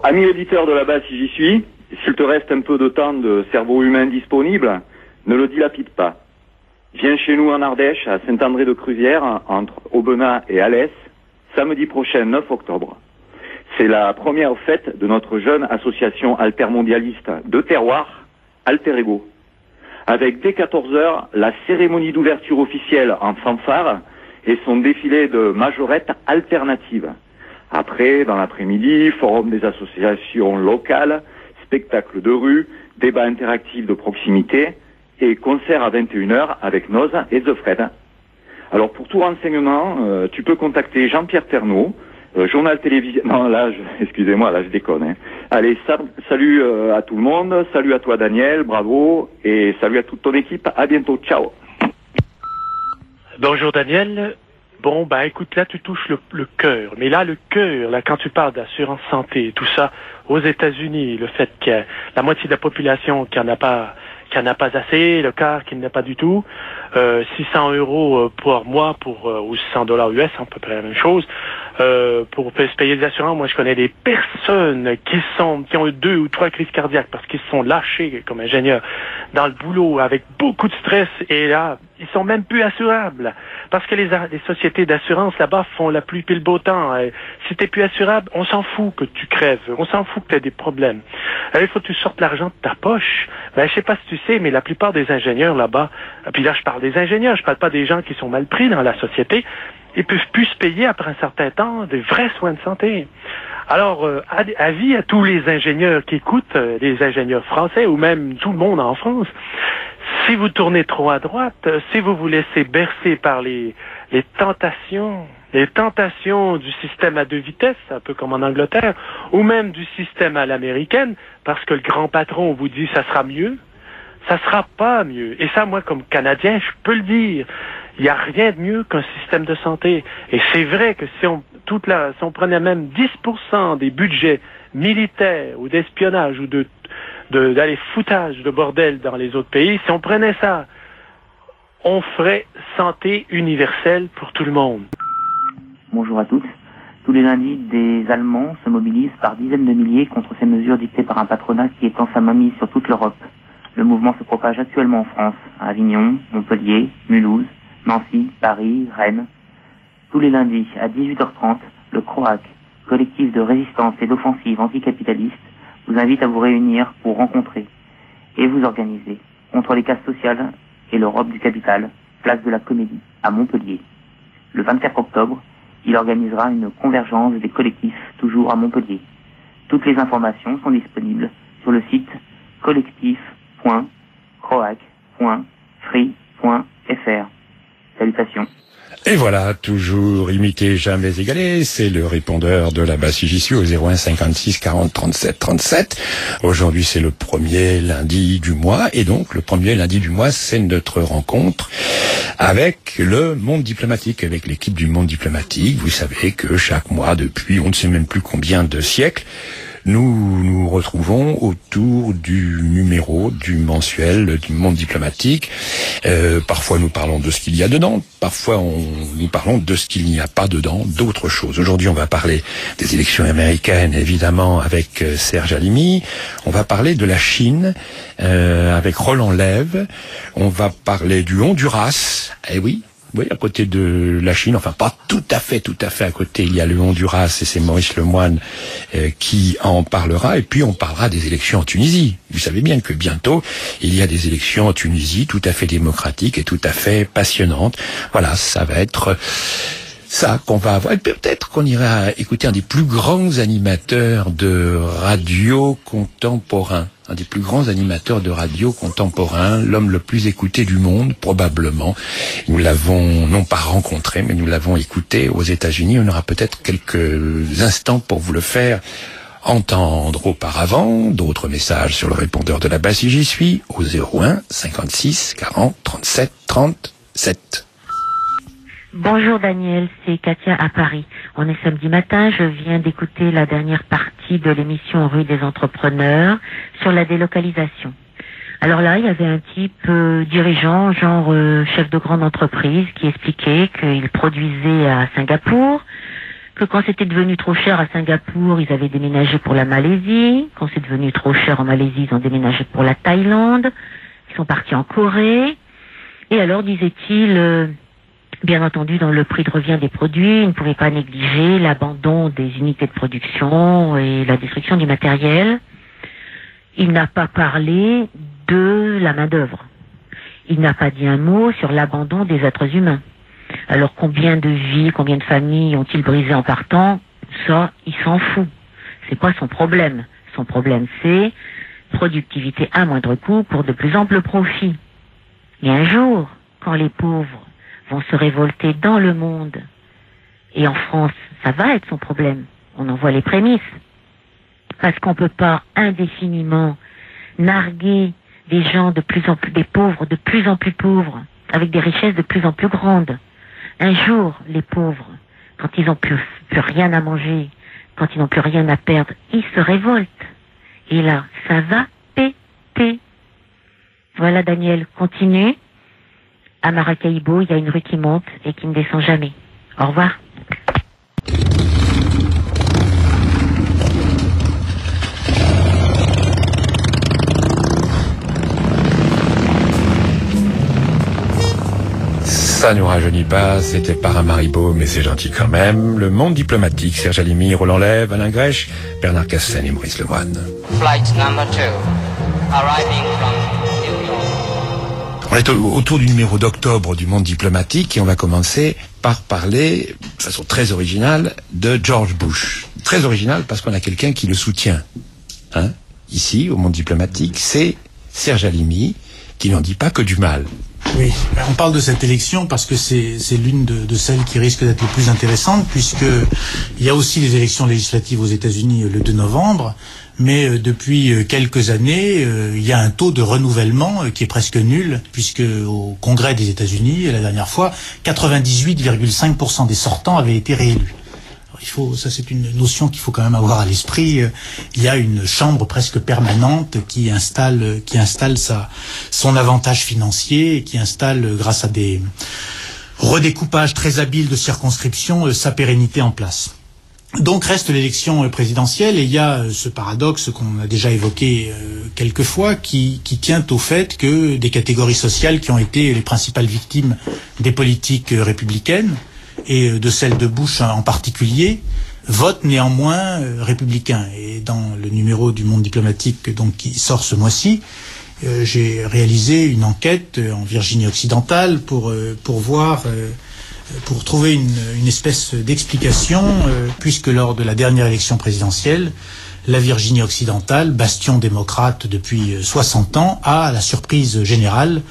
Amis auditeurs de là-bas, si j'y suis, s'il te reste un peu de temps de cerveau humain disponible, ne le dilapide pas. Viens chez nous en Ardèche, à Saint-André-de-Cruzières, entre Aubenas et Alès, samedi prochain 9 octobre. C'est la première fête de notre jeune association altermondialiste de terroir, Alter Ego. Avec dès 14h, la cérémonie d'ouverture officielle en fanfare et son défilé de majorettes alternatives. Après, dans l'après-midi, forum des associations locales, spectacle de rue, débat interactif de proximité et concert à 21h avec Noz et The Fred. Alors pour tout renseignement, tu peux contacter Jean-Pierre Ternaud, journal télévisé... Non, là, excusez-moi, là je déconne. Hein. Allez, salut à tout le monde, salut à toi Daniel, bravo, et salut à toute ton équipe, à bientôt, ciao. Bonjour Daniel. Bon, bah écoute, là tu touches le cœur. Mais là, le cœur, là quand tu parles d'assurance santé, tout ça, aux États-Unis, le fait qu'il y a la moitié de la population qui en a pas assez, le quart qui n'a pas du tout, 600 € par mois ou 600 $ US, à peu près la même chose, pour se payer des assurances. Moi, je connais des personnes qui ont eu 2 ou 3 crises cardiaques parce qu'ils se sont lâchés comme ingénieurs dans le boulot avec beaucoup de stress et là, ils sont même plus assurables. Parce que les sociétés d'assurance là-bas font la pluie puis le beau temps. Si t'es plus assurable, on s'en fout que tu crèves. On s'en fout que tu aies des problèmes. Alors, il faut que tu sortes l'argent de ta poche. Ben, je sais pas si tu sais, mais la plupart des ingénieurs là-bas, puis là je parle des ingénieurs, je parle pas des gens qui sont mal pris dans la société, ils peuvent plus se payer après un certain temps des vrais soins de santé. Alors, avis à tous les ingénieurs qui écoutent, les ingénieurs français ou même tout le monde en France, si vous tournez trop à droite, si vous vous laissez bercer par les tentations du système à 2 vitesses, un peu comme en Angleterre, ou même du système à l'américaine, parce que le grand patron vous dit ça sera mieux, ça sera pas mieux. Et ça, moi, comme Canadien, je peux le dire. Il n'y a rien de mieux qu'un système de santé. Et c'est vrai que si on prenait même 10% des budgets militaires ou d'espionnage ou d'aller foutage de bordel dans les autres pays, si on prenait ça, on ferait santé universelle pour tout le monde. Bonjour à tous. Tous les lundis, des Allemands se mobilisent par dizaines de milliers contre ces mesures dictées par un patronat qui étend sa mainmise sur toute l'Europe. Le mouvement se propage actuellement en France, à Avignon, Montpellier, Mulhouse, Nancy, Paris, Rennes. Tous les lundis, à 18h30, le CROAC, collectif de résistance et d'offensive anticapitaliste, vous invite à vous réunir pour rencontrer et vous organiser contre les classes sociales et l'Europe du capital, place de la Comédie, à Montpellier. Le 24 octobre, il organisera une convergence des collectifs, toujours à Montpellier. Toutes les informations sont disponibles sur le site collectif.croac.free.fr. Salutations. Et voilà, toujours imité, jamais égalé, c'est le répondeur de là-bas si j'y suis au 01 56 40 37 37. Aujourd'hui, c'est le premier lundi du mois, et donc le premier lundi du mois, c'est notre rencontre avec le monde diplomatique, avec l'équipe du monde diplomatique. Vous savez que chaque mois, depuis on ne sait même plus combien de siècles, nous nous retrouvons autour du numéro du mensuel du monde diplomatique. Parfois nous parlons de ce qu'il y a dedans, parfois nous parlons de ce qu'il n'y a pas dedans, d'autres choses. Aujourd'hui on va parler des élections américaines, évidemment, avec Serge Halimi. On va parler de la Chine avec Roland Lève. On va parler du Honduras. Eh oui, à côté de la Chine, enfin pas tout à fait à côté, il y a le Honduras et c'est Maurice Lemoine qui en parlera. Et puis on parlera des élections en Tunisie. Vous savez bien que bientôt il y a des élections en Tunisie tout à fait démocratiques et tout à fait passionnantes. Voilà, ça va être ça qu'on va avoir. Et peut-être qu'on ira écouter un des plus grands animateurs de radio contemporain. Un des plus grands animateurs de radio contemporain, l'homme le plus écouté du monde, probablement. Nous l'avons non pas rencontré, mais nous l'avons écouté aux États-Unis. On aura peut-être quelques instants pour vous le faire entendre. Auparavant, d'autres messages sur le répondeur de là-bas si j'y suis, au 01 56 40 37 37. Bonjour Daniel, c'est Katia à Paris. On est samedi matin, je viens d'écouter la dernière partie de l'émission Rue des Entrepreneurs sur la délocalisation. Alors là, il y avait un type dirigeant, chef de grande entreprise, qui expliquait qu'il produisait à Singapour, que quand c'était devenu trop cher à Singapour, ils avaient déménagé pour la Malaisie. Quand c'est devenu trop cher en Malaisie, ils ont déménagé pour la Thaïlande. Ils sont partis en Corée. Et alors, disait-il, bien entendu, dans le prix de revient des produits, il ne pouvait pas négliger l'abandon des unités de production et la destruction du matériel. Il n'a pas parlé de la main-d'œuvre. Il n'a pas dit un mot sur l'abandon des êtres humains. Alors combien de vies, combien de familles ont-ils brisé en partant? Ça, il s'en fout. C'est pas son problème. Son problème, c'est productivité à moindre coût pour de plus amples profits. Et un jour, quand les pauvres vont se révolter dans le monde, et en France, ça va être son problème. On en voit les prémices. Parce qu'on peut pas indéfiniment narguer des gens de plus en plus, des pauvres de plus en plus pauvres, avec des richesses de plus en plus grandes. Un jour, les pauvres, quand ils n'ont plus rien à manger, quand ils n'ont plus rien à perdre, ils se révoltent. Et là, ça va péter. Voilà, Daniel, continue. À Maracaibo, il y a une rue qui monte et qui ne descend jamais. Au revoir. Ça nous rajeunit pas, c'était Paramaribo, mais c'est gentil quand même. Le Monde diplomatique, Serge Halimi, Roland Lève, Alain Grèche, Bernard Cassen et Maurice Lemoine. Flight number 2, arriving from New York. On est autour du numéro d'octobre du Monde diplomatique et on va commencer par parler, de façon très originale, de George Bush. Très original parce qu'on a quelqu'un qui le soutient. Hein, ici, au Monde diplomatique, c'est Serge Halimi, qui n'en dit pas que du mal. Oui, on parle de cette élection parce que c'est l'une de celles qui risque d'être les plus intéressantes, puisque il y a aussi les élections législatives aux États-Unis le 2 novembre, mais depuis quelques années, il y a un taux de renouvellement qui est presque nul, puisque au Congrès des États-Unis, la dernière fois, 98,5% des sortants avaient été réélus. Ça c'est une notion qu'il faut quand même avoir à l'esprit. Il y a une chambre presque permanente qui installe son avantage financier et qui installe, grâce à des redécoupages très habiles de circonscriptions, sa pérennité en place. Donc reste l'élection présidentielle et il y a ce paradoxe qu'on a déjà évoqué quelques fois qui tient au fait que des catégories sociales qui ont été les principales victimes des politiques républicaines et de celle de Bush en particulier, votent néanmoins républicains. Et dans le numéro du Monde diplomatique donc, qui sort ce mois-ci, j'ai réalisé une enquête en Virginie occidentale pour trouver une espèce d'explication, puisque lors de la dernière élection présidentielle, la Virginie occidentale, bastion démocrate depuis 60 ans, a, à la surprise générale,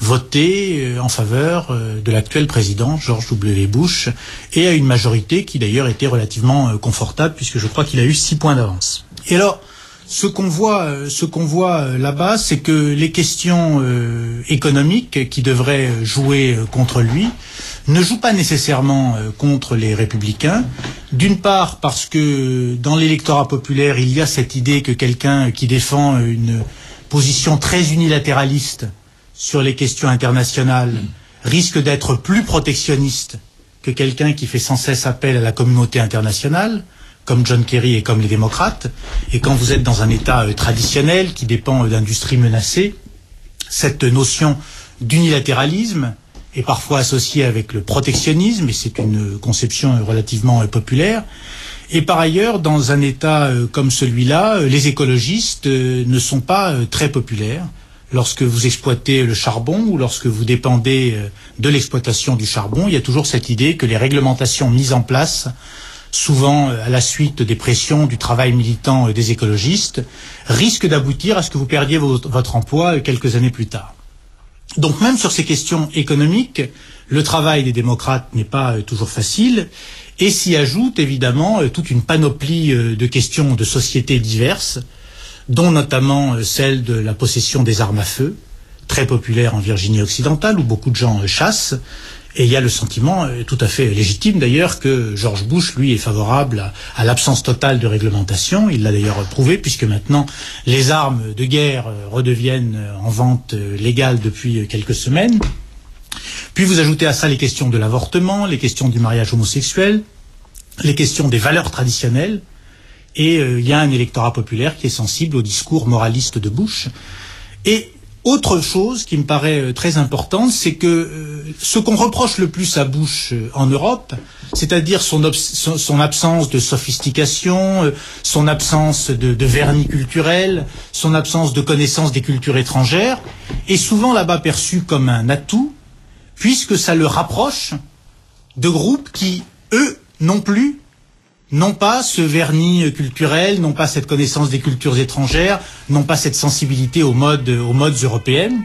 voté en faveur de l'actuel président, George W. Bush, et à une majorité qui d'ailleurs était relativement confortable, puisque je crois qu'il a eu 6 points d'avance. Et alors, ce qu'on voit là-bas, c'est que les questions économiques qui devraient jouer contre lui ne jouent pas nécessairement contre les républicains. D'une part parce que dans l'électorat populaire, il y a cette idée que quelqu'un qui défend une position très unilatéraliste sur les questions internationales risque d'être plus protectionniste que quelqu'un qui fait sans cesse appel à la communauté internationale, comme John Kerry et comme les démocrates. Et quand vous êtes dans un État traditionnel qui dépend d'industries menacées, cette notion d'unilatéralisme est parfois associée avec le protectionnisme, et c'est une conception relativement populaire. Et par ailleurs, dans un État comme celui-là, les écologistes ne sont pas très populaires. Lorsque vous exploitez le charbon ou lorsque vous dépendez de l'exploitation du charbon, il y a toujours cette idée que les réglementations mises en place, souvent à la suite des pressions du travail militant des écologistes, risquent d'aboutir à ce que vous perdiez votre emploi quelques années plus tard. Donc même sur ces questions économiques, le travail des démocrates n'est pas toujours facile, et s'y ajoute évidemment toute une panoplie de questions de société diverses, dont notamment celle de la possession des armes à feu, très populaire en Virginie occidentale, où beaucoup de gens chassent. Et il y a le sentiment, tout à fait légitime d'ailleurs, que George Bush, lui, est favorable à l'absence totale de réglementation. Il l'a d'ailleurs prouvé, puisque maintenant les armes de guerre redeviennent en vente légale depuis quelques semaines. Puis vous ajoutez à ça les questions de l'avortement, les questions du mariage homosexuel, les questions des valeurs traditionnelles, et il y a un électorat populaire qui est sensible au discours moraliste de Bush. Et autre chose qui me paraît très importante, c'est que ce qu'on reproche le plus à Bush en Europe, c'est-à-dire son absence de sophistication, son absence de vernis culturel, son absence de connaissance des cultures étrangères, est souvent là-bas perçu comme un atout, puisque ça le rapproche de groupes qui, eux, non plus, n'ont pas ce vernis culturel, n'ont pas cette connaissance des cultures étrangères, n'ont pas cette sensibilité aux modes européennes.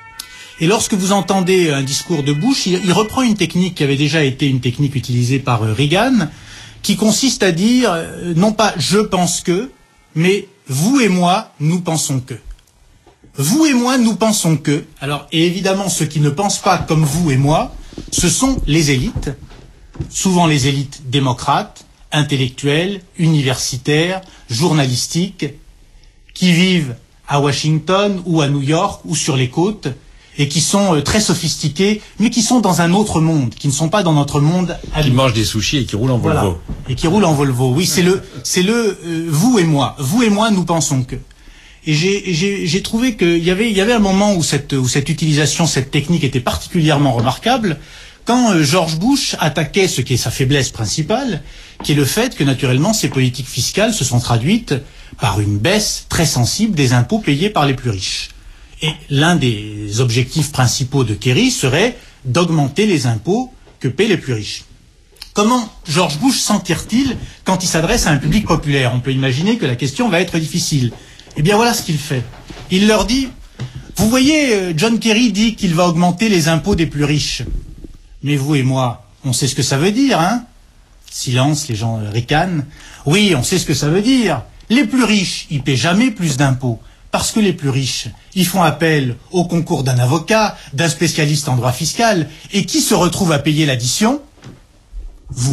Et lorsque vous entendez un discours de Bush, il reprend une technique qui avait déjà été une technique utilisée par Reagan, qui consiste à dire, non pas « je pense que », mais « vous et moi, nous pensons que ». Vous et moi, nous pensons que. Alors, et évidemment, ceux qui ne pensent pas comme vous et moi, ce sont les élites, souvent les élites démocrates, intellectuels, universitaires, journalistiques, qui vivent à Washington ou à New York ou sur les côtes et qui sont très sophistiqués, mais qui sont dans un autre monde, qui ne sont pas dans notre monde. Qui mangent des sushis et qui roulent en Volvo. Voilà. Et qui roulent en Volvo. Oui, c'est le vous et moi. Vous et moi, nous pensons que. Et j'ai trouvé qu'il y avait un moment où cette utilisation, cette technique était particulièrement remarquable, quand George Bush attaquait ce qui est sa faiblesse principale, qui est le fait que naturellement ces politiques fiscales se sont traduites par une baisse très sensible des impôts payés par les plus riches. Et l'un des objectifs principaux de Kerry serait d'augmenter les impôts que paient les plus riches. Comment George Bush s'en tire-t-il quand il s'adresse à un public populaire? On peut imaginer que la question va être difficile. Eh bien voilà ce qu'il fait. Il leur dit, vous voyez, John Kerry dit qu'il va augmenter les impôts des plus riches. Mais vous et moi, on sait ce que ça veut dire, hein? Silence, les gens ricanent. Oui, on sait ce que ça veut dire. Les plus riches, ils paient jamais plus d'impôts. Parce que les plus riches, ils font appel au concours d'un avocat, d'un spécialiste en droit fiscal. Et qui se retrouve à payer l'addition? Vous.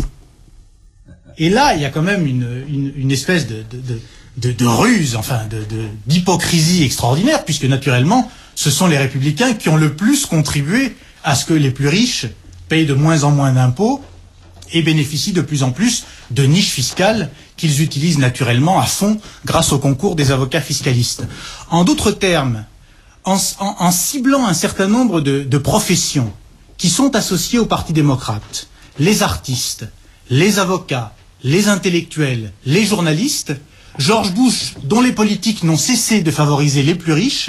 Et là, il y a quand même une espèce de ruse, enfin, d'hypocrisie extraordinaire, puisque naturellement, ce sont les républicains qui ont le plus contribué à ce que les plus riches payent de moins en moins d'impôts et bénéficient de plus en plus de niches fiscales qu'ils utilisent naturellement à fond grâce au concours des avocats fiscalistes. En d'autres termes, en ciblant un certain nombre de professions qui sont associées au Parti démocrate, les artistes, les avocats, les intellectuels, les journalistes, George Bush, dont les politiques n'ont cessé de favoriser les plus riches,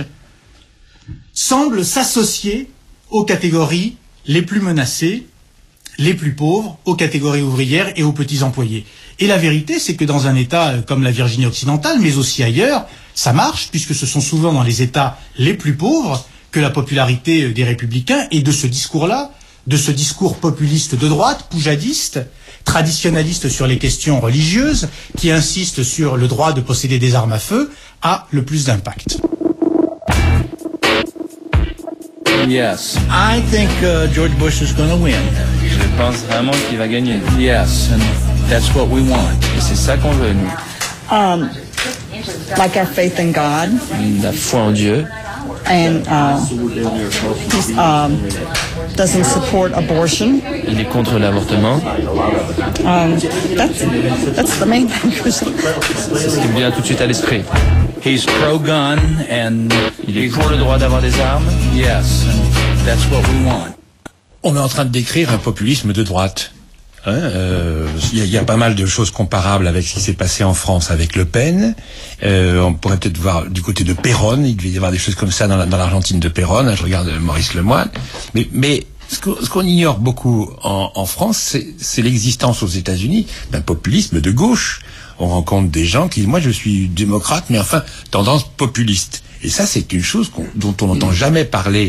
semble s'associer aux catégories les plus menacées, les plus pauvres, aux catégories ouvrières et aux petits employés. Et la vérité, c'est que dans un État comme la Virginie occidentale, mais aussi ailleurs, ça marche, puisque ce sont souvent dans les États les plus pauvres que la popularité des républicains est de ce discours-là, de ce discours populiste de droite, poujadiste, traditionnaliste sur les questions religieuses, qui insiste sur le droit de posséder des armes à feu, a le plus d'impact. Yes. I think George Bush is going to win. Je pense vraiment qu'il va gagner. Yes, and that's what we want. Et c'est ça qu'on veut, nous. Like our faith in God. La foi en Dieu. And he doesn't support abortion. Il est contre l'avortement. That's the main thing. C'est ce qui me vient tout de suite à l'esprit. He's pro-gun and il est pour le droit d'avoir des armes. Yes, and that's what we want. On est en train de décrire un populisme de droite. Y a pas mal de choses comparables avec ce qui s'est passé en France avec Le Pen. On pourrait peut-être voir du côté de Perón. Il devait y avoir des choses comme ça dans l'Argentine de Perón. Je regarde Maurice Lemoine. Mais ce qu'on ignore beaucoup en France, c'est l'existence aux États-Unis d'un populisme de gauche. On rencontre des gens qui disent, moi je suis démocrate, mais enfin tendance populiste. Et ça, c'est une chose dont on n'entend jamais parler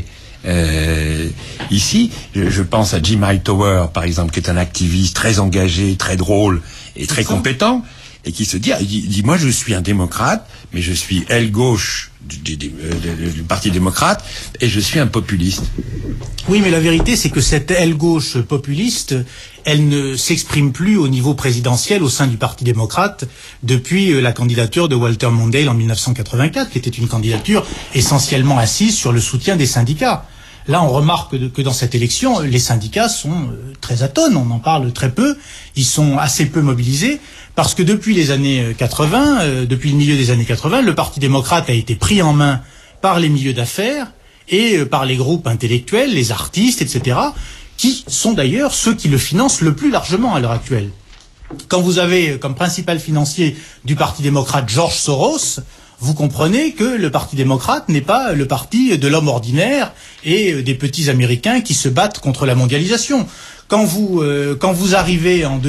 ici. Je pense à Jim Hightower, par exemple, qui est un activiste très engagé, très drôle et très compétent, et qui se dit, il dit, moi je suis un démocrate, mais je suis aile gauche du Parti démocrate, et je suis un populiste. Oui, mais la vérité, c'est que cette aile gauche populiste, elle ne s'exprime plus au niveau présidentiel au sein du Parti démocrate depuis la candidature de Walter Mondale en 1984, qui était une candidature essentiellement assise sur le soutien des syndicats. Là, on remarque que dans cette élection, les syndicats sont très atones, on en parle très peu, ils sont assez peu mobilisés, parce que depuis les années 80, depuis le milieu des années 80, le Parti démocrate a été pris en main par les milieux d'affaires et par les groupes intellectuels, les artistes, etc., qui sont d'ailleurs ceux qui le financent le plus largement à l'heure actuelle. Quand vous avez comme principal financier du Parti démocrate George Soros, vous comprenez que le Parti démocrate n'est pas le parti de l'homme ordinaire et des petits Américains qui se battent contre la mondialisation. Quand vous arrivez en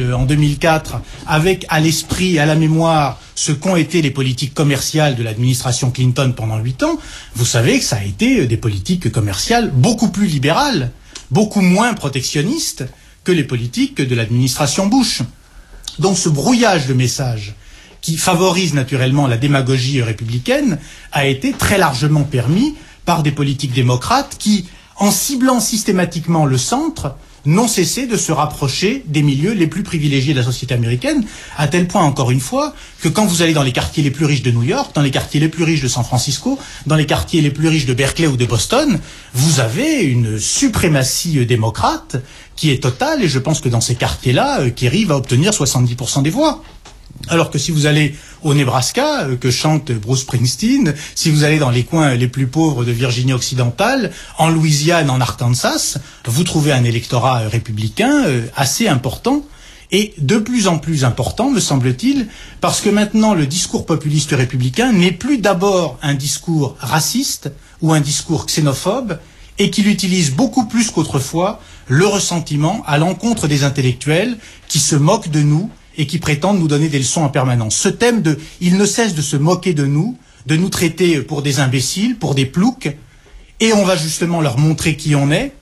2004 avec à l'esprit, à la mémoire, ce qu'ont été les politiques commerciales de l'administration Clinton pendant 8 ans, vous savez que ça a été des politiques commerciales beaucoup plus libérales, beaucoup moins protectionnistes que les politiques de l'administration Bush. Donc ce brouillage de messages qui favorise naturellement la démagogie républicaine, a été très largement permis par des politiques démocrates qui, en ciblant systématiquement le centre, n'ont cessé de se rapprocher des milieux les plus privilégiés de la société américaine, à tel point, encore une fois, que quand vous allez dans les quartiers les plus riches de New York, dans les quartiers les plus riches de San Francisco, dans les quartiers les plus riches de Berkeley ou de Boston, vous avez une suprématie démocrate qui est totale, et je pense que dans ces quartiers-là, Kerry va obtenir 70% des voix. Alors que si vous allez au Nebraska, que chante Bruce Springsteen, si vous allez dans les coins les plus pauvres de Virginie occidentale, en Louisiane, en Arkansas, vous trouvez un électorat républicain assez important, et de plus en plus important, me semble-t-il, parce que maintenant le discours populiste républicain n'est plus d'abord un discours raciste ou un discours xénophobe, et qu'il utilise beaucoup plus qu'autrefois le ressentiment à l'encontre des intellectuels qui se moquent de nous et qui prétendent nous donner des leçons en permanence. Ce thème de « ils ne cessent de se moquer de nous traiter pour des imbéciles, pour des ploucs, et on va justement leur montrer qui on est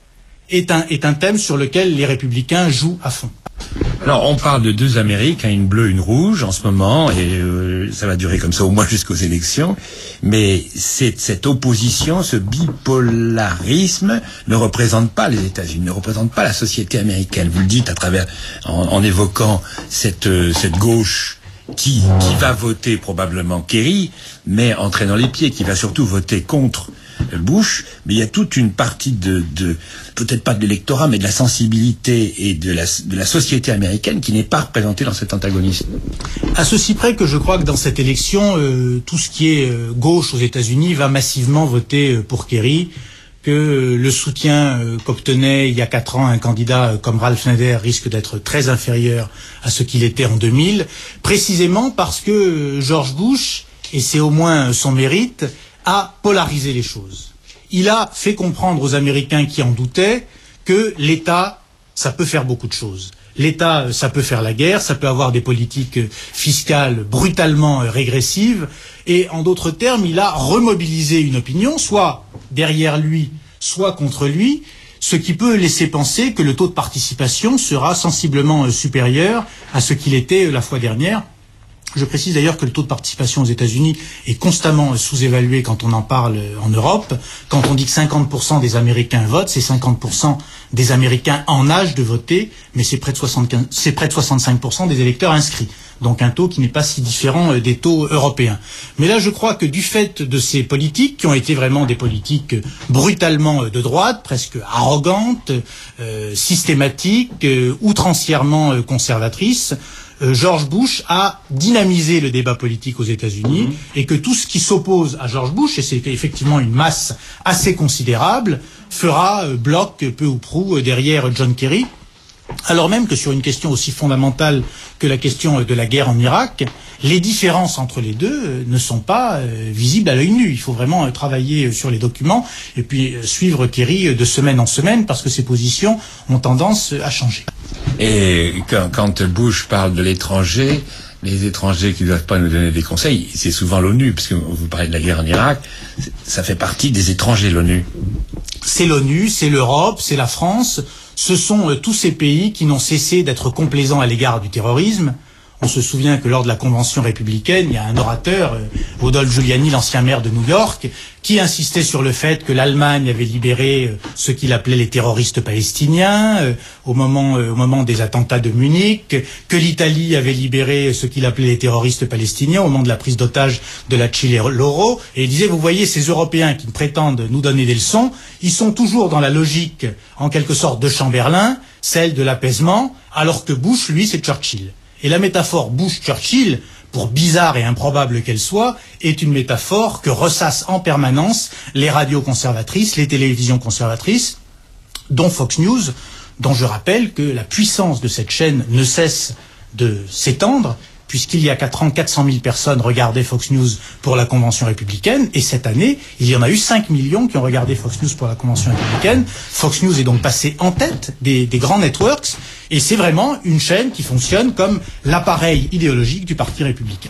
un thème sur lequel les républicains jouent à fond. Alors, on parle de deux Amériques, une bleue, une rouge en ce moment, et ça va durer comme ça au moins jusqu'aux élections, mais cette opposition, ce bipolarisme ne représente pas les États-Unis, ne représente pas la société américaine. Vous le dites à travers, en évoquant cette gauche qui va voter probablement Kerry, mais en traînant les pieds, qui va surtout voter contre Bush, mais il y a toute une partie de peut-être pas de l'électorat, mais de la sensibilité et de la société américaine qui n'est pas représentée dans cet antagonisme. À ceci près que je crois que dans cette élection, tout ce qui est gauche aux États-Unis va massivement voter pour Kerry, que le soutien qu'obtenait il y a 4 ans un candidat comme Ralph Nader risque d'être très inférieur à ce qu'il était en 2000, précisément parce que George Bush, et c'est au moins son mérite, a polarisé les choses. Il a fait comprendre aux Américains qui en doutaient que l'État, ça peut faire beaucoup de choses. L'État, ça peut faire la guerre, ça peut avoir des politiques fiscales brutalement régressives, et en d'autres termes, il a remobilisé une opinion, soit derrière lui, soit contre lui, ce qui peut laisser penser que le taux de participation sera sensiblement supérieur à ce qu'il était la fois dernière. Je précise d'ailleurs que le taux de participation aux États-Unis est constamment sous-évalué quand on en parle en Europe. Quand on dit que 50% des Américains votent, c'est 50% des Américains en âge de voter, mais c'est près de 65% des électeurs inscrits. Donc un taux qui n'est pas si différent des taux européens. Mais là, je crois que du fait de ces politiques, qui ont été vraiment des politiques brutalement de droite, presque arrogantes, systématiques, outrancièrement conservatrices, George Bush a dynamisé le débat politique aux États-Unis et que tout ce qui s'oppose à George Bush, et c'est effectivement une masse assez considérable, fera bloc peu ou prou derrière John Kerry, alors même que sur une question aussi fondamentale que la question de la guerre en Irak, les différences entre les deux ne sont pas visibles à l'œil nu. Il faut vraiment travailler sur les documents et puis suivre Kerry de semaine en semaine parce que ses positions ont tendance à changer. Et quand Bush parle de l'étranger, les étrangers qui ne doivent pas nous donner des conseils, c'est souvent l'ONU, parce que vous parlez de la guerre en Irak, ça fait partie des étrangers, l'ONU. C'est l'ONU, c'est l'Europe, c'est la France, ce sont tous ces pays qui n'ont cessé d'être complaisants à l'égard du terrorisme. On se souvient que lors de la convention républicaine, il y a un orateur, Rudolph Giuliani, l'ancien maire de New York, qui insistait sur le fait que l'Allemagne avait libéré ce qu'il appelait les terroristes palestiniens au moment des attentats de Munich, que l'Italie avait libéré ce qu'il appelait les terroristes palestiniens au moment de la prise d'otage de la Chile-Loro. Et il disait, vous voyez, ces Européens qui prétendent nous donner des leçons, ils sont toujours dans la logique, en quelque sorte, de Chamberlain, celle de l'apaisement, alors que Bush, lui, c'est Churchill. Et la métaphore Bush-Churchill, pour bizarre et improbable qu'elle soit, est une métaphore que ressassent en permanence les radios conservatrices, les télévisions conservatrices, dont Fox News, dont je rappelle que la puissance de cette chaîne ne cesse de s'étendre, puisqu'il y a 4 ans, 400 000 personnes regardaient Fox News pour la Convention républicaine, et cette année, il y en a eu 5 millions qui ont regardé Fox News pour la Convention républicaine. Fox News est donc passé en tête des grands networks, et c'est vraiment une chaîne qui fonctionne comme l'appareil idéologique du Parti républicain.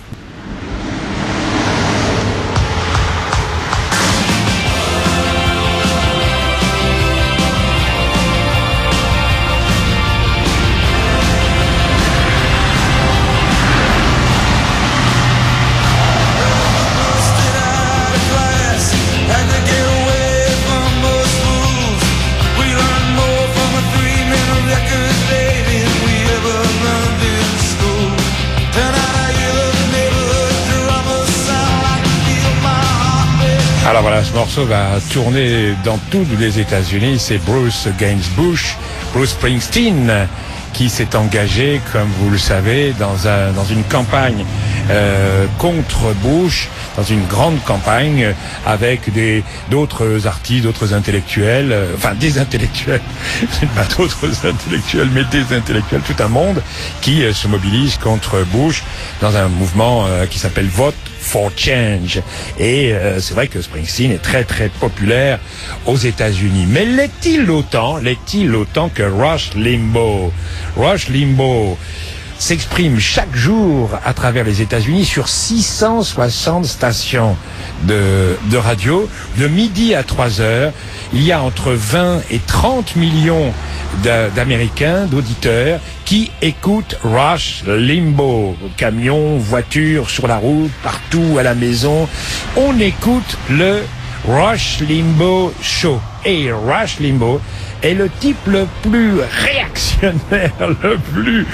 Alors voilà, ce morceau va tourner dans tous les États-Unis. C'est Bruce against Bush, Bruce Springsteen, qui s'est engagé, comme vous le savez, dans une campagne contre Bush, dans une grande campagne avec d'autres artistes, d'autres intellectuels, enfin des intellectuels, pas d'autres intellectuels, mais des intellectuels, tout un monde qui se mobilise contre Bush dans un mouvement qui s'appelle Vote for Change. Et c'est vrai que Springsteen est très très populaire aux États-Unis. Mais l'est-il autant que Rush Limbaugh? Rush Limbaugh s'exprime chaque jour à travers les États-Unis sur 660 stations de radio. De midi à 3 heures, il y a entre 20 et 30 millions d'Américains, d'auditeurs, qui écoutent Rush Limbaugh. Camions, voitures, sur la route, partout, à la maison. On écoute le Rush Limbaugh Show. Et Rush Limbaugh est le type le plus réactionnaire, le plus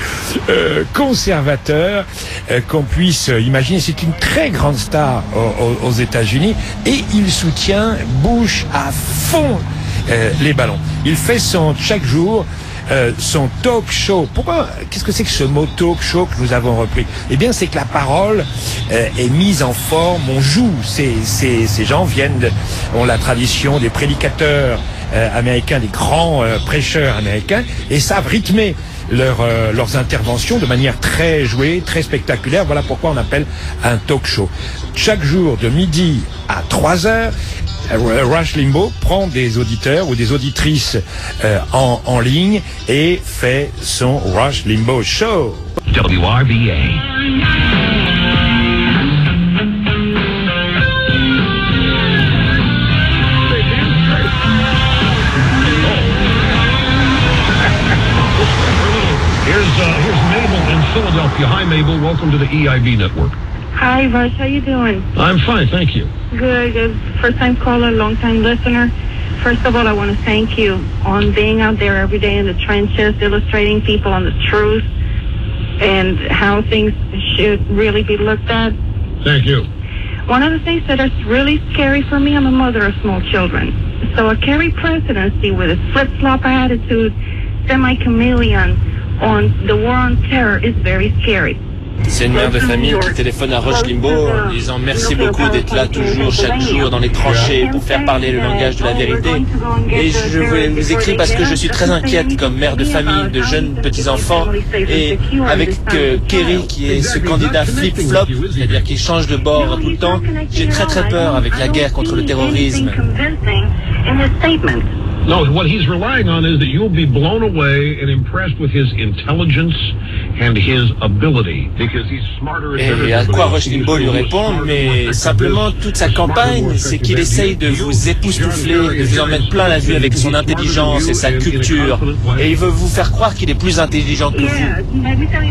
conservateur qu'on puisse imaginer. C'est une très grande star aux États-Unis et il soutient Bush à fond les ballons. Il fait chaque jour son talk show. Pourquoi? Qu'est-ce que c'est que ce mot talk show que nous avons repris? Eh bien, c'est que la parole est mise en forme. On joue. Ces gens ont la tradition des prédicateurs américains, des grands prêcheurs américains, et savent rythmer leurs interventions de manière très jouée, très spectaculaire. Voilà pourquoi on appelle un talk show. Chaque jour, de midi à 3 heures, Rush Limbaugh prend des auditeurs ou des auditrices en ligne et fait son Rush Limbaugh Show. WRVA. Here's Mabel in Philadelphia. Hi, Mabel. Welcome to the EIB network. Hi, Rush. How you doing? I'm fine, thank you. Good, good. First-time caller, long-time listener. First of all, I want to thank you on being out there every day in the trenches, illustrating people on the truth and how things should really be looked at. Thank you. One of the things that is really scary for me, I'm a mother of small children. So a Kerry presidency with a flip-flop attitude, semi-chameleon on the war on terror is very scary. C'est une mère de famille qui téléphone à Rush Limbaugh en disant merci beaucoup d'être là toujours, chaque jour dans les tranchées pour faire parler le langage de la vérité. Et je vous écris parce que je suis très inquiète comme mère de famille, de jeunes petits-enfants. Et avec Kerry qui est ce candidat flip-flop, c'est-à-dire qui change de bord tout le temps, j'ai très très peur avec la guerre contre le terrorisme. No, what he's relying on is that you'll be blown away and impressed with his intelligence, and his ability, because he's smarter and better. Et à quoi Rush Limbaugh lui répond, mais simplement toute sa campagne, c'est qu'il essaye de vous époustoufler, de vous en mettre plein la vue avec son intelligence et sa culture. Et il veut vous faire croire qu'il est plus intelligent que vous.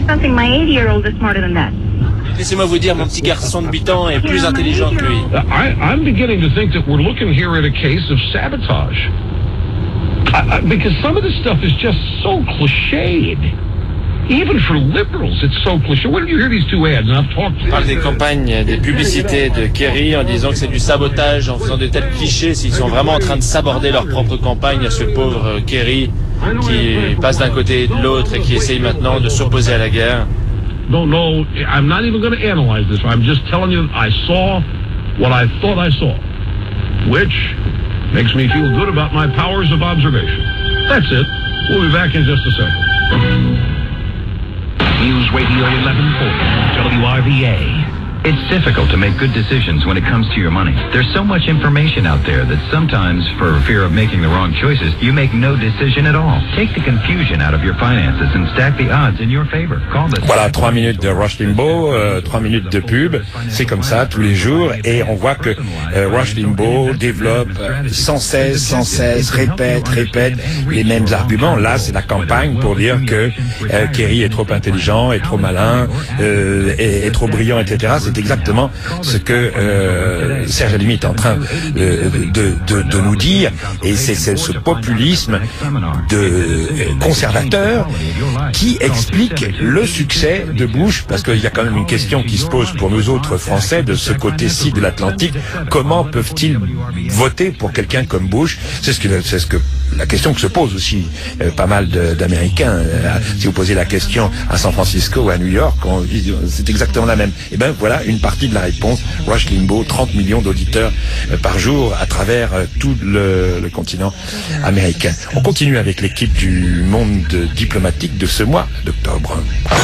Laissez-moi vous dire, mon petit garçon de 8 ans est plus intelligent que lui. I'm beginning to think that we're looking here at a case of sabotage. Because some of this stuff is just so cliched. Even for liberals, it's so cliché. When do you hear these two ads? And I've talked. On parle des campagnes, des publicités de Kerry en disant que c'est du sabotage, en faisant de tels clichés, s'ils sont vraiment en train de saborder leur propre campagne à ce pauvre Kerry qui passe d'un côté et de l'autre et qui essaye maintenant de s'opposer à la guerre. No, I'm not even going to analyze this. I'm just telling you I saw what I thought I saw, which makes me feel good about my powers of observation. That's it. We'll be back in just a second. News Radio 1140, WRVA. It's difficult to make good decisions when it comes to your money. There's so much information out there that sometimes, for fear of making the wrong choices, you make no decision at all. Take the confusion out of your finances and stack the odds in your favor. Call this. Voilà, 3 minutes de Rush Limbaugh, 3 minutes de pub. C'est comme ça tous les jours, et on voit que Rush Limbaugh développe sans cesse, répète les mêmes arguments. Là, c'est la campagne pour dire que Kerry est trop intelligent, est trop malin, est trop brillant, etc. C'est exactement ce que Serge Halimi est en train de nous dire, et c'est ce populisme conservateur qui explique le succès de Bush, parce qu'il y a quand même une question qui se pose pour nous autres Français de ce côté-ci de l'Atlantique: comment peuvent-ils voter pour quelqu'un comme Bush? C'est ce que la question que se pose aussi pas mal d'Américains. Si vous posez la question à San Francisco ou à New York, c'est exactement la même. Et ben voilà une partie de la réponse. Rush Limbaugh, 30 millions d'auditeurs par jour à travers tout le continent américain. On continue avec l'équipe du monde diplomatique de ce mois d'octobre.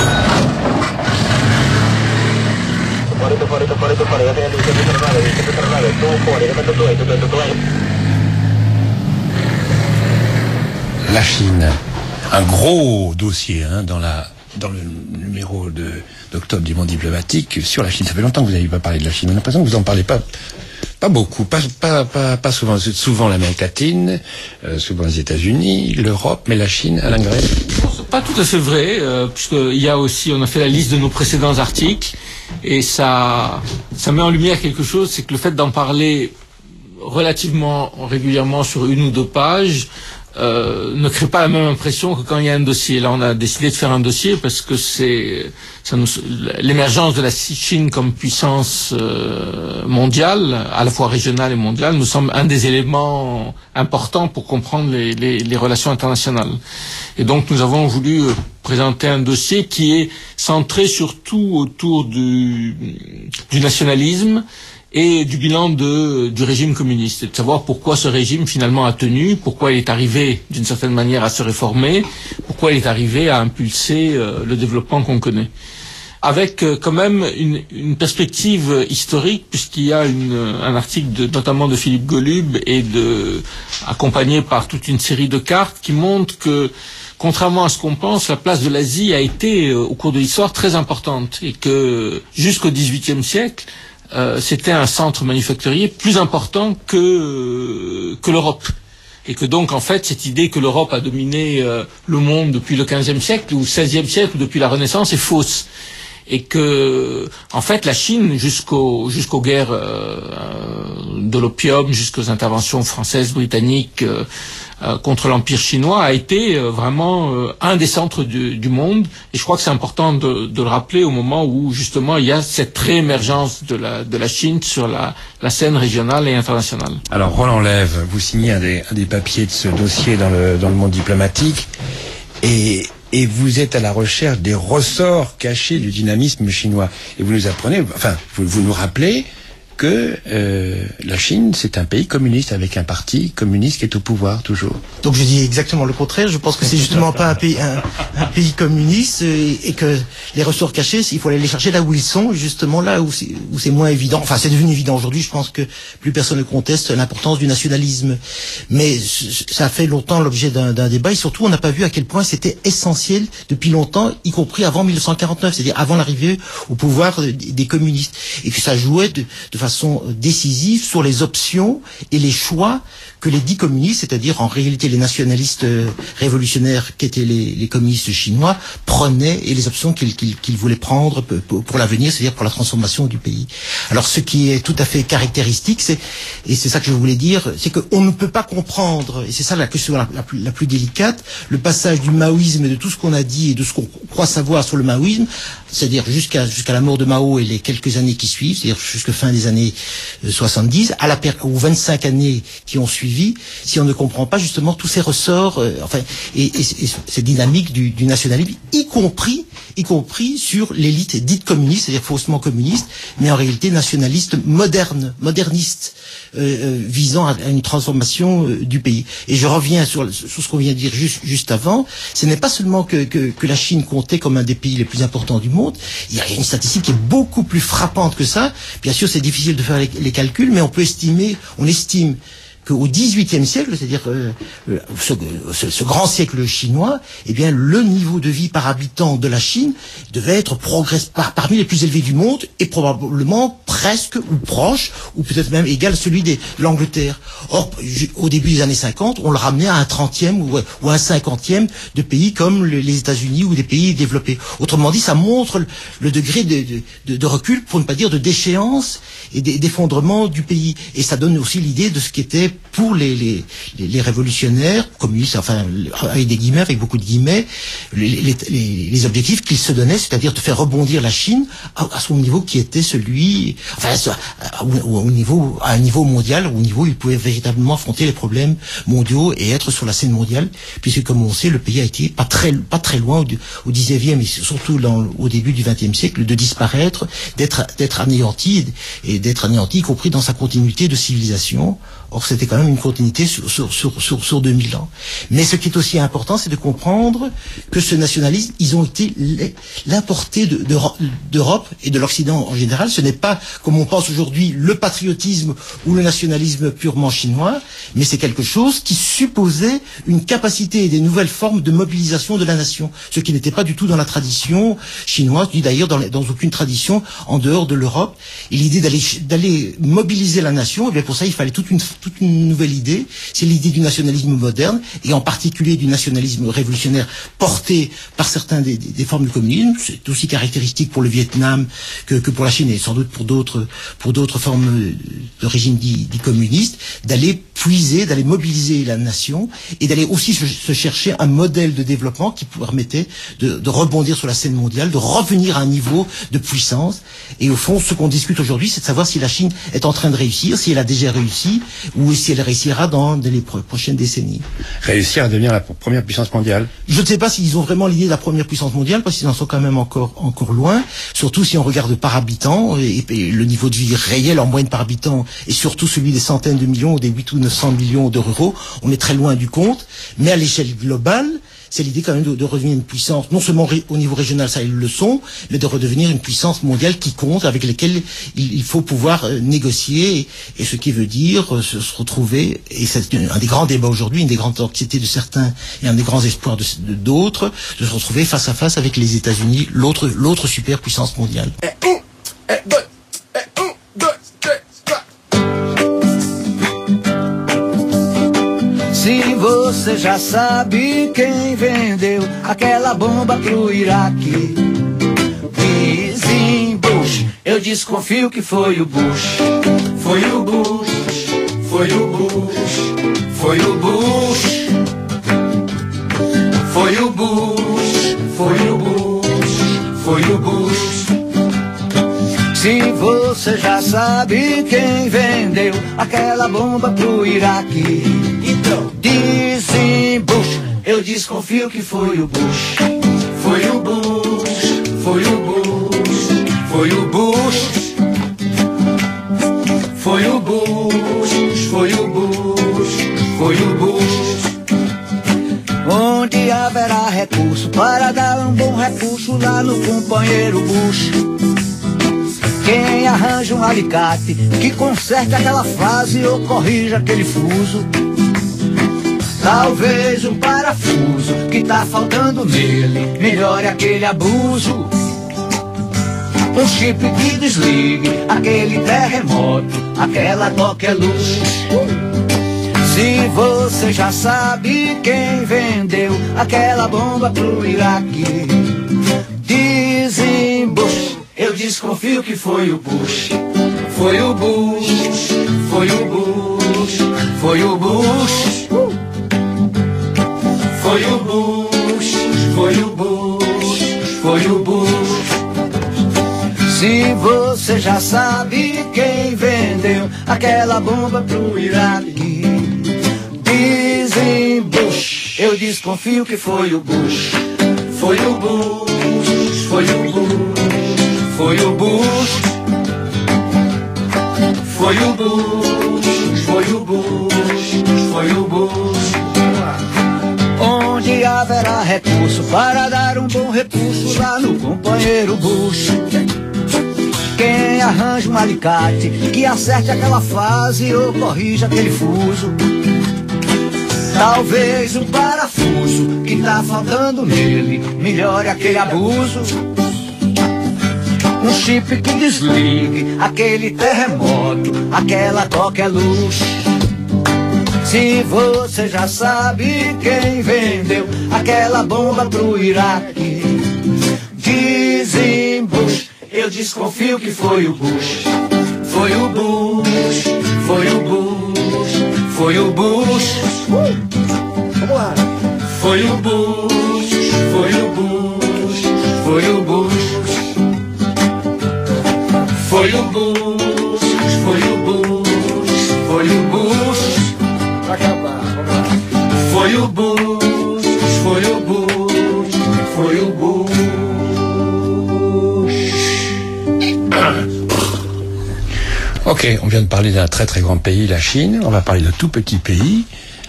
La Chine, un gros dossier dans le numéro d'octobre du monde diplomatique sur la Chine. Ça fait longtemps que vous n'avez pas parlé de la Chine. On a l'impression que vous en parlez pas beaucoup, pas souvent. Souvent l'Amérique latine, souvent les États-Unis, l'Europe, mais la Chine, Alain Gray. C'est pas tout à fait vrai, puisqu'il y a aussi, on a fait la liste de nos précédents articles, et ça met en lumière quelque chose, c'est que le fait d'en parler relativement régulièrement sur 1 ou 2 pages ne crée pas la même impression que quand il y a un dossier. Là, on a décidé de faire un dossier parce que l'émergence de la Chine comme puissance mondiale, à la fois régionale et mondiale, nous semble un des éléments importants pour comprendre les relations internationales. Et donc, nous avons voulu présenter un dossier qui est centré surtout autour du nationalisme et du bilan du régime communiste, et de savoir pourquoi ce régime finalement a tenu, pourquoi il est arrivé d'une certaine manière à se réformer, pourquoi il est arrivé à impulser le développement qu'on connaît. Avec quand même une perspective historique, puisqu'il y a un article notamment de Philippe Golub et accompagné par toute une série de cartes qui montrent que, contrairement à ce qu'on pense, la place de l'Asie a été au cours de l'histoire très importante, et que jusqu'au XVIIIe siècle, c'était un centre manufacturier plus important que l'Europe. Et que donc, en fait, cette idée que l'Europe a dominé le monde depuis le XVe siècle ou le XVIe siècle ou depuis la Renaissance est fausse. Et que, en fait, la Chine, jusqu'aux guerres de l'opium, jusqu'aux interventions françaises, britanniques contre l'Empire chinois, a été vraiment un des centres du monde. Et je crois que c'est important de le rappeler au moment où, justement, il y a cette réémergence de la Chine sur la scène régionale et internationale. Alors, Roland Lève, vous signez un des papiers de ce dossier dans le monde diplomatique, et vous êtes à la recherche des ressorts cachés du dynamisme chinois. Et vous nous apprenez, vous nous rappelez que la Chine, c'est un pays communiste avec un parti communiste qui est au pouvoir toujours. Donc je dis exactement le contraire. Je pense que c'est justement pas un pays communiste et que les ressorts cachés, il faut aller les chercher là où ils sont, justement là où c'est moins évident. Enfin, c'est devenu évident aujourd'hui. Je pense que plus personne ne conteste l'importance du nationalisme. Mais ça a fait longtemps l'objet d'un débat et surtout on n'a pas vu à quel point c'était essentiel depuis longtemps, y compris avant 1949, c'est-à-dire avant l'arrivée au pouvoir des communistes, et que ça jouait de façon décisive sur les options et les choix que les dits communistes, c'est-à-dire en réalité les nationalistes révolutionnaires qu'étaient les communistes chinois, prenaient, et les options qu'ils voulaient prendre pour l'avenir, c'est-à-dire pour la transformation du pays. Alors ce qui est tout à fait caractéristique, et c'est ça que je voulais dire, c'est qu'on ne peut pas comprendre, et c'est ça la question la plus délicate, le passage du maoïsme et de tout ce qu'on a dit et de ce qu'on croit savoir sur le maoïsme, c'est-à-dire jusqu'à la mort de Mao et les quelques années qui suivent, c'est-à-dire jusqu'à fin des années 70, aux 25 années qui ont suivi, si on ne comprend pas justement tous ces ressorts, et ces dynamiques du nationalisme, y compris sur l'élite dite communiste, c'est-à-dire faussement communiste, mais en réalité nationaliste moderniste, visant à une transformation du pays. Et je reviens sur ce qu'on vient de dire juste avant. Ce n'est pas seulement que la Chine comptait comme un des pays les plus importants du monde. Il y a une statistique qui est beaucoup plus frappante que ça. Bien sûr, c'est difficile de faire les calculs, mais on estime qu'au XVIIIe siècle, c'est-à-dire ce grand siècle chinois, eh bien le niveau de vie par habitant de la Chine devait être parmi les plus élevés du monde et probablement presque ou proche ou peut-être même égal à celui de l'Angleterre. Or, au début des années 50, on le ramenait à un 30e ou un 50e de pays comme les États-Unis ou des pays développés. Autrement dit, ça montre le degré de recul, pour ne pas dire de déchéance et d'effondrement du pays. Et ça donne aussi l'idée de ce qu'était pour les révolutionnaires communistes, enfin avec des guillemets, avec beaucoup de guillemets, les objectifs qu'ils se donnaient, c'est-à-dire de faire rebondir la Chine à son niveau qui était celui, à un niveau mondial, au niveau où il pouvait véritablement affronter les problèmes mondiaux et être sur la scène mondiale, puisque comme on sait, le pays a été pas très loin au 19e et surtout au début du 20e siècle de disparaître, d'être anéanti et d'être anéanti, y compris dans sa continuité de civilisation. Or, c'était quand même une continuité sur 2000 ans. Mais ce qui est aussi important, c'est de comprendre que ce nationalisme, ils ont été l'importé d'Europe et de l'Occident en général. Ce n'est pas, comme on pense aujourd'hui, le patriotisme ou le nationalisme purement chinois, mais c'est quelque chose qui supposait une capacité et des nouvelles formes de mobilisation de la nation, ce qui n'était pas du tout dans la tradition chinoise, ni d'ailleurs dans aucune tradition en dehors de l'Europe. Et l'idée d'aller mobiliser la nation, et bien pour ça, il fallait toute une nouvelle idée, c'est l'idée du nationalisme moderne, et en particulier du nationalisme révolutionnaire porté par certains des formes du communisme. C'est aussi caractéristique pour le Vietnam que pour la Chine, et sans doute pour d'autres formes de régime dit communiste, d'aller puiser, d'aller mobiliser la nation, et d'aller aussi se chercher un modèle de développement qui permettait de rebondir sur la scène mondiale, de revenir à un niveau de puissance. Et au fond, ce qu'on discute aujourd'hui, c'est de savoir si la Chine est en train de réussir, si elle a déjà réussi, ou si elle réussira dans les prochaines décennies. Réussir à devenir la première puissance mondiale? Je ne sais pas s'ils ont vraiment l'idée de la première puissance mondiale, parce qu'ils en sont quand même encore loin, surtout si on regarde par habitant, et le niveau de vie réel en moyenne par habitant, et surtout celui des centaines de millions, ou des 800 ou 900 millions de ruraux, on est très loin du compte, mais à l'échelle globale, c'est l'idée quand même de redevenir une puissance, non seulement au niveau régional, ça ils le sont, mais de redevenir une puissance mondiale qui compte, avec laquelle il faut pouvoir négocier, et ce qui veut dire se retrouver, et c'est un des grands débats aujourd'hui, une des grandes anxiétés de certains, et un des grands espoirs d'autres, de se retrouver face à face avec les États-Unis, l'autre superpuissance mondiale. Se você já sabe quem vendeu aquela bomba pro Iraque, dizem Bush, eu desconfio que foi o Bush. Foi o Bush, foi o Bush, foi o Bush, foi o Bush, foi o Bush, foi o Bush. Se você já sabe quem vendeu aquela bomba pro Iraque, então dizem Bush, eu desconfio que foi o Bush. Foi o Bush, foi o Bush, foi o Bush. lá no companheiro Bush. Quem arranja um alicate que conserte aquela frase ou corrija aquele fuso? Talvez um parafuso que tá faltando nele melhore aquele abuso. Um chip que desligue aquele terremoto, aquela qualquer luz. Se você já sabe quem vendeu aquela bomba pro Iraque, dizem Bush, eu desconfio que foi o Bush. Foi o Bush, foi o Bush, foi o Bush. Foi o Bush, foi o Bush, foi o Bush. Se você já sabe quem vendeu aquela bomba pro Iraque, dizem Bush, eu desconfio que foi o Bush. Foi o Bush, foi o Bush, foi o Bush. Foi o Bush, foi o Bush, foi o Bush. Onde haverá recurso para dar um bom repulso lá no companheiro Bush? Quem arranja um alicate que acerte aquela fase ou corrija aquele fuso? Talvez um parafuso que tá faltando nele melhore aquele abuso. Um chip que desligue aquele terremoto, aquela qualquer luz. Se você já sabe quem vendeu aquela bomba pro Iraque, dizem Bush, eu desconfio que foi o Bush. Foi o Bush, foi o Bush, foi o Bush. Foi o Bush, foi o Bush, foi o Bush. Foi o Bush, foi o Bush, foi o Bush. Pra acabar, vamos lá. Foi o Bush, foi o Bush, foi o Bush. Ok, on vient de parler d'un très très grand pays, la Chine. On va parler de tout petit pays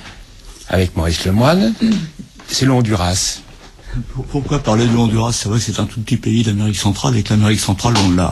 avec Maurice Lemoine. C'est le Honduras. Pourquoi parler du Honduras? C'est vrai que c'est un tout petit pays d'Amérique centrale et que l'Amérique centrale,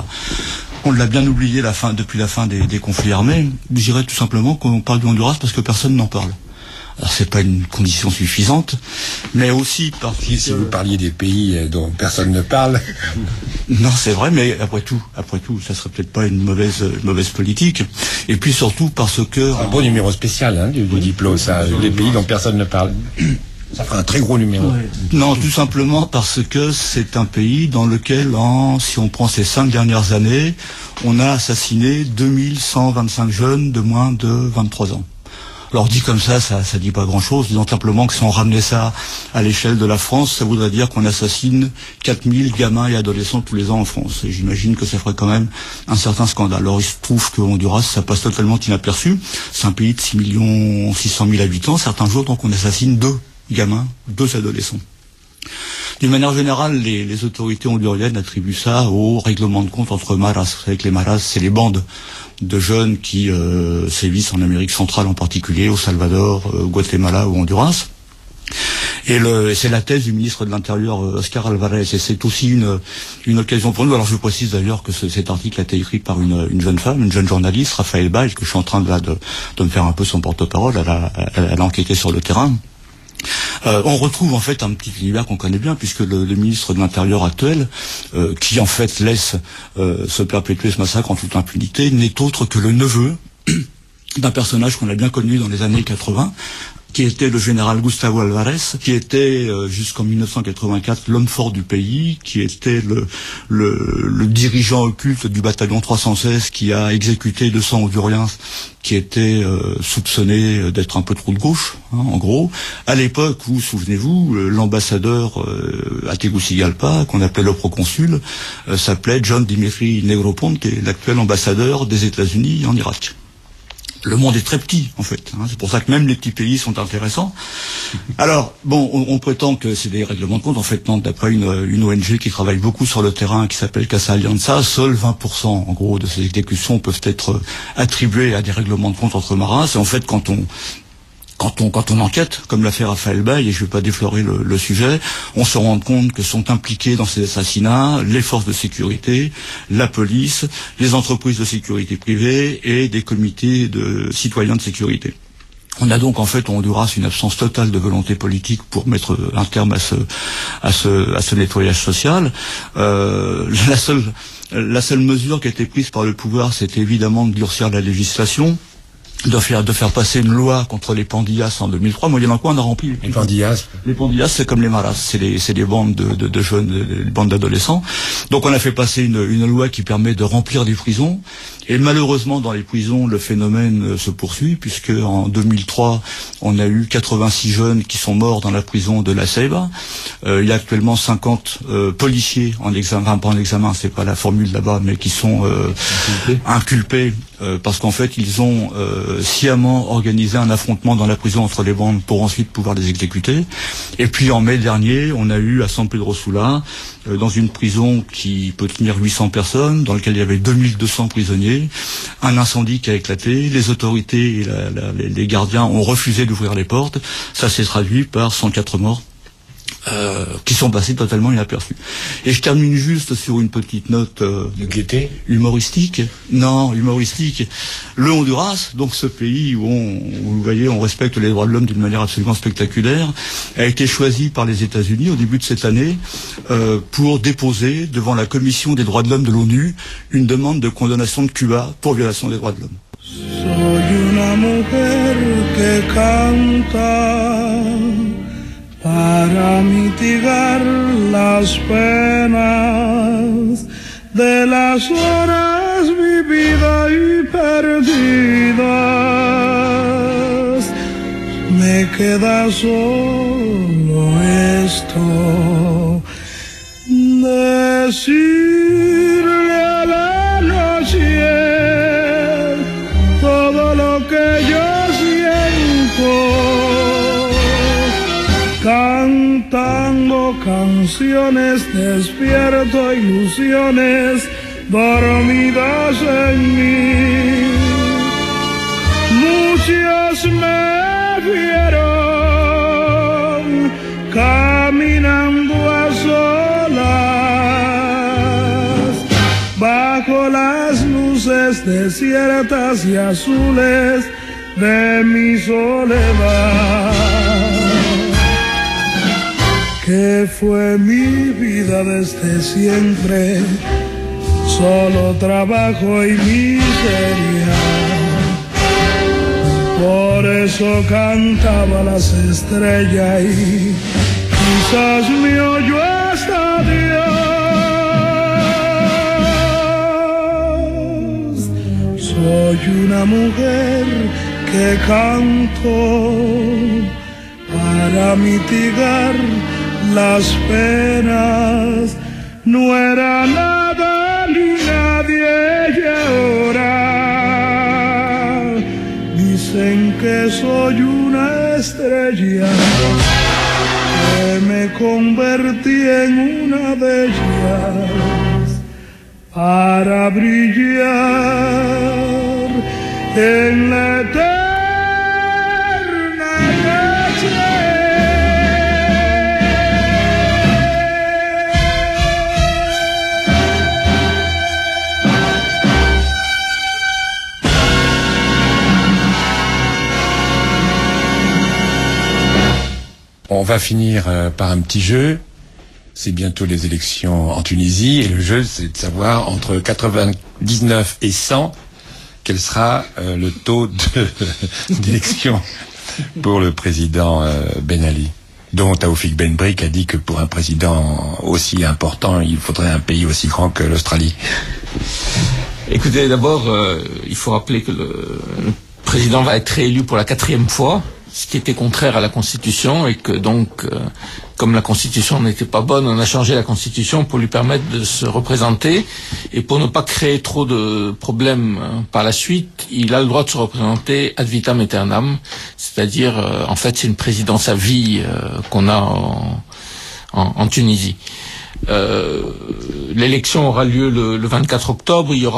on l'a bien oublié depuis la fin des conflits armés. Je dirais tout simplement qu'on parle du Honduras parce que personne n'en parle. Alors c'est pas une condition suffisante, mais aussi parce que... Si vous parliez des pays dont personne ne parle... Non, c'est vrai, mais après tout, ça serait peut-être pas une mauvaise politique. Et puis surtout parce que... Un beau numéro spécial du diplôme, ça, les pays dont personne ne parle. Ça fera un très gros numéro. Ouais. Non, tout simplement parce que c'est un pays dans lequel, si on prend ces 5 dernières années, on a assassiné 2125 jeunes de moins de 23 ans. Alors dit comme ça dit pas grand-chose. Disons simplement que si on ramenait ça à l'échelle de la France, ça voudrait dire qu'on assassine 4000 gamins et adolescents tous les ans en France. Et j'imagine que ça ferait quand même un certain scandale. Alors il se trouve que Honduras, ça passe totalement inaperçu. C'est un pays de 6,6 millions habitants. Certains jours, donc, on assassine 2 gamins, 2 adolescents. D'une manière générale, les autorités honduriennes attribuent ça au règlement de compte entre maras. Vous savez que les maras, c'est les bandes de jeunes qui sévissent en Amérique centrale en particulier, au Salvador, au Guatemala ou Honduras. Et c'est la thèse du ministre de l'Intérieur, Oscar Alvarez, et c'est aussi une occasion pour nous. Alors je précise d'ailleurs que cet article a été écrit par une jeune femme, une jeune journaliste, Raphaël Bage, que je suis en train de me faire un peu son porte-parole. Elle a enquêté sur le terrain. On retrouve en fait un petit univers qu'on connaît bien, puisque le ministre de l'Intérieur actuel, qui en fait laisse se perpétuer ce massacre en toute impunité, n'est autre que le neveu d'un personnage qu'on a bien connu dans les années 80, qui était le général Gustavo Alvarez, qui était jusqu'en 1984 l'homme fort du pays, qui était le dirigeant occulte du bataillon 316, qui a exécuté 200 Honduriens qui étaient soupçonnés d'être un peu trop de gauche, en gros, à l'époque où, souvenez-vous, l'ambassadeur à Tegucigalpa, qu'on appelait le proconsul, s'appelait John Dimitri Negroponte, qui est l'actuel ambassadeur des États-Unis en Irak. Le monde est très petit, en fait. C'est pour ça que même les petits pays sont intéressants. Alors, bon, on prétend que c'est des règlements de compte. En fait, non, d'après une ONG qui travaille beaucoup sur le terrain, qui s'appelle Casa Alianza, seuls 20%, en gros, de ces exécutions peuvent être attribuées à des règlements de compte entre marins. Et en fait, quand quand on enquête, comme l'a fait Raphaël Baye, et je ne vais pas déflorer le sujet, on se rend compte que sont impliqués dans ces assassinats les forces de sécurité, la police, les entreprises de sécurité privée et des comités de citoyens de sécurité. On a donc en fait au Honduras une absence totale de volonté politique pour mettre un terme à ce nettoyage social. La seule mesure qui a été prise par le pouvoir, c'était évidemment de durcir la législation, de faire passer une loi contre les pandillas en 2003. Moyennant quoi on a rempli les pandillas. Les pandillas, c'est comme les maras, c'est des bandes de jeunes, des bandes d'adolescents. Donc on a fait passer une loi qui permet de remplir des prisons. Et malheureusement, dans les prisons, le phénomène se poursuit, puisque en 2003, on a eu 86 jeunes qui sont morts dans la prison de La Ceiba. Il y a actuellement 50 policiers en examen, pas en examen, c'est pas la formule là-bas, mais qui sont inculpés parce qu'en fait, ils ont sciemment organisé un affrontement dans la prison entre les bandes pour ensuite pouvoir les exécuter. Et puis en mai dernier, on a eu à San Pedro Sula, dans une prison qui peut tenir 800 personnes, dans laquelle il y avait 2200 prisonniers, un incendie qui a éclaté, les autorités et les gardiens ont refusé d'ouvrir les portes, ça s'est traduit par 104 morts. Qui sont passés totalement inaperçus. Et je termine juste sur une petite note de gaieté humoristique. Non, humoristique. Le Honduras, donc ce pays où vous voyez, on respecte les droits de l'homme d'une manière absolument spectaculaire, a été choisi par les États-Unis au début de cette année pour déposer devant la Commission des droits de l'homme de l'ONU une demande de condamnation de Cuba pour violation des droits de l'homme. Soy una mujer que canta para mitigar las penas de las horas vividas y perdidas. Me queda solo esto, decirle a la noche todo lo que yo siento. Cantando canciones despierto ilusiones dormidas en mí. Muchos me vieron caminando a solas bajo las luces desiertas y azules de mi soledad. Que fue mi vida desde siempre, solo trabajo y miseria. Por eso cantaba las estrellas y quizás me oyó hasta Dios. Soy una mujer que canto para mitigar las penas, no era nada ni nadie y ahora dicen que soy una estrella, que me convertí en una de ellas para brillar en la eterna noche. On va finir par un petit jeu. C'est bientôt les élections en Tunisie et le jeu, c'est de savoir entre 99 et 100 quel sera le taux d'élection pour le président Ben Ali, dont Taoufik Ben Brik a dit que pour un président aussi important, il faudrait un pays aussi grand que l'Australie. Écoutez, d'abord, il faut rappeler que le président va être réélu pour la 4e fois, ce qui était contraire à la Constitution, et que donc, comme la Constitution n'était pas bonne, on a changé la Constitution pour lui permettre de se représenter, et pour ne pas créer trop de problèmes par la suite, il a le droit de se représenter ad vitam aeternam, c'est-à-dire, en fait, c'est une présidence à vie qu'on a en Tunisie. L'élection aura lieu le 24 octobre, il y aura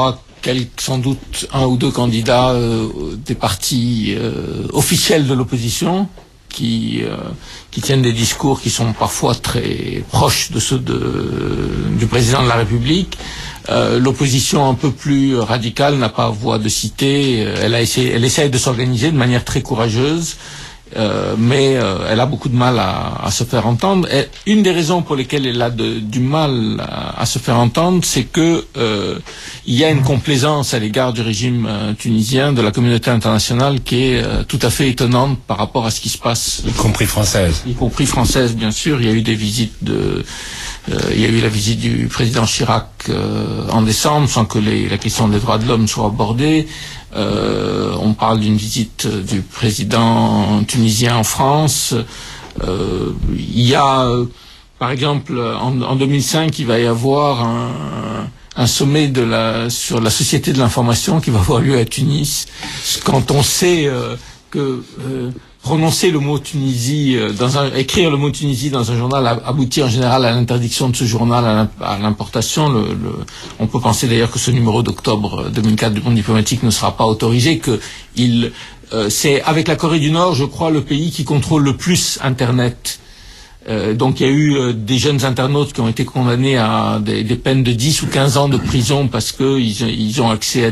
sans doute un ou deux candidats des partis officiels de l'opposition qui tiennent des discours qui sont parfois très proches de ceux du président de la République. L'opposition un peu plus radicale n'a pas voix de cité. Elle essaye de s'organiser de manière très courageuse. Mais elle a beaucoup de mal à se faire entendre. Et une des raisons pour lesquelles elle a du mal à se faire entendre, c'est que il y a une complaisance à l'égard du régime tunisien, de la communauté internationale, qui est tout à fait étonnante par rapport à ce qui se passe. Y compris française. Y compris française, bien sûr. Il y a eu des visites il y a eu la visite du président Chirac en décembre, sans que la question des droits de l'homme soit abordée. On parle d'une visite du président tunisien en France. Il y a, par exemple, en 2005, il va y avoir un sommet sur la société de l'information qui va avoir lieu à Tunis. Quand on sait que prononcer le mot Tunisie écrire le mot Tunisie dans un journal aboutit en général à l'interdiction de ce journal à l'importation. On peut penser d'ailleurs que ce numéro d'octobre 2004 du Monde diplomatique ne sera pas autorisé, c'est avec la Corée du Nord, je crois, le pays qui contrôle le plus Internet. Donc il y a eu des jeunes internautes qui ont été condamnés à des peines de 10 ou 15 ans de prison parce que ils ont accès à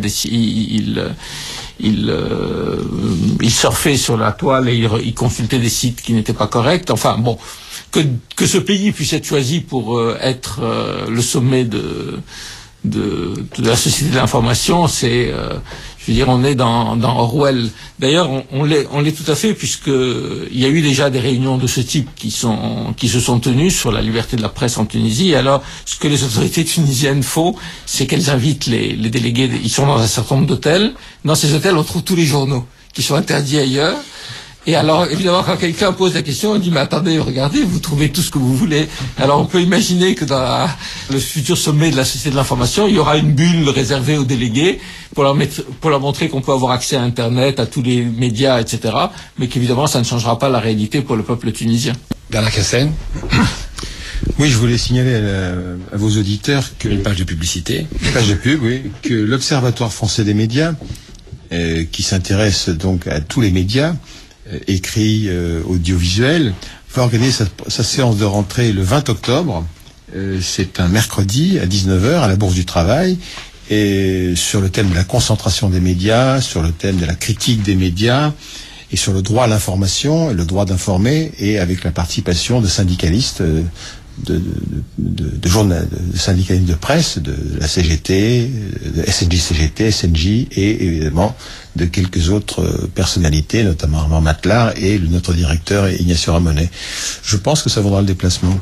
ils surfaient sur la toile et ils consultaient des sites qui n'étaient pas corrects. Enfin bon, que ce pays puisse être choisi pour être le sommet de la société de l'information, c'est je veux dire, on est dans Orwell. D'ailleurs, on l'est tout à fait, puisque il y a eu déjà des réunions de ce type qui se sont tenues sur la liberté de la presse en Tunisie. Et alors, ce que les autorités tunisiennes font, c'est qu'elles invitent les délégués. Ils sont dans un certain nombre d'hôtels. Dans ces hôtels, on trouve tous les journaux qui sont interdits ailleurs. Et alors, évidemment, quand quelqu'un pose la question, on dit, mais attendez, regardez, vous trouvez tout ce que vous voulez. Alors, on peut imaginer que dans le futur sommet de la société de l'information, il y aura une bulle réservée aux délégués pour leur montrer qu'on peut avoir accès à Internet, à tous les médias, etc. Mais qu'évidemment, ça ne changera pas la réalité pour le peuple tunisien. Bernard Cassen. Oui, je voulais signaler à vos auditeurs que... Une page de publicité. Une page de pub, oui. Que l'Observatoire français des médias, qui s'intéresse donc à tous les médias, écrit, audiovisuel, va organiser sa séance de rentrée le 20 octobre. C'est un mercredi à 19h à la Bourse du Travail, et sur le thème de la concentration des médias, sur le thème de la critique des médias, et sur le droit à l'information et le droit d'informer, et avec la participation de syndicalistes, de syndicalistes de presse, de la CGT, de SNJ-CGT, SNJ, et évidemment de quelques autres personnalités, notamment Armand Matelar et notre directeur Ignacio Ramonet. Je pense que ça vaudra le déplacement.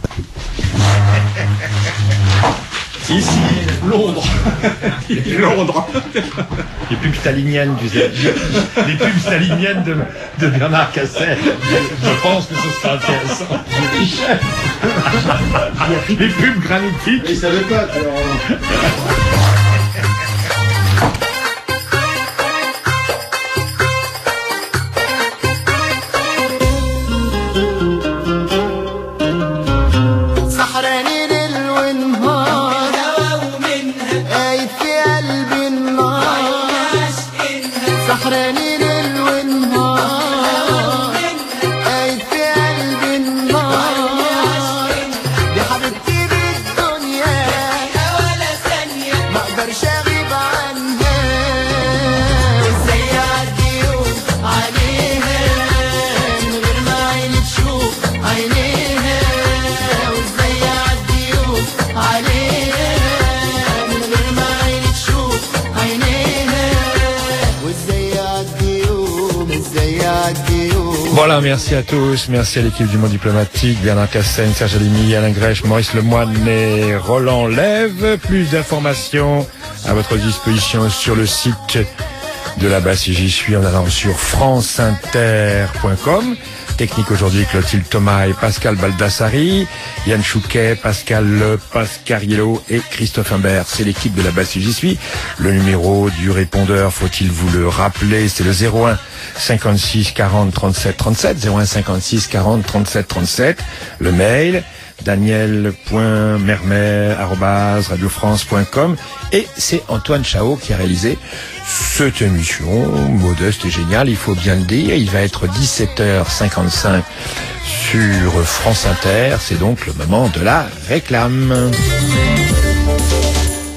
Ici, Londres. Londres. Les pubs staliniennes, tu sais. Les pubs staliniennes de Bernard Cassen. Je pense que ce sera intéressant. Les pubs granitiques. Ils savaient pas, alors... Voilà, merci à tous, merci à l'équipe du Monde diplomatique, Bernard Cassen, Serge Alimi, Alain Grèche, Maurice Lemoine et Roland Lève. Plus d'informations à votre disposition sur le site de la base si j'y suis en allant sur franceinter.com. Technique aujourd'hui, Clotilde Thomas et Pascal Baldassari, Yann Chouquet, Pascal Le, Pascariello et Christophe Imbert. C'est l'équipe de la base si j'y suis. Le numéro du répondeur, faut-il vous le rappeler, c'est le 01 56 40 37 37, 01 56 40 37 37. Le mail, daniel.mermer@radiofrance.com, et c'est Antoine Chao qui a réalisé cette émission modeste et géniale, il faut bien le dire. Il va être 17h55 sur France Inter, c'est donc le moment de la réclame.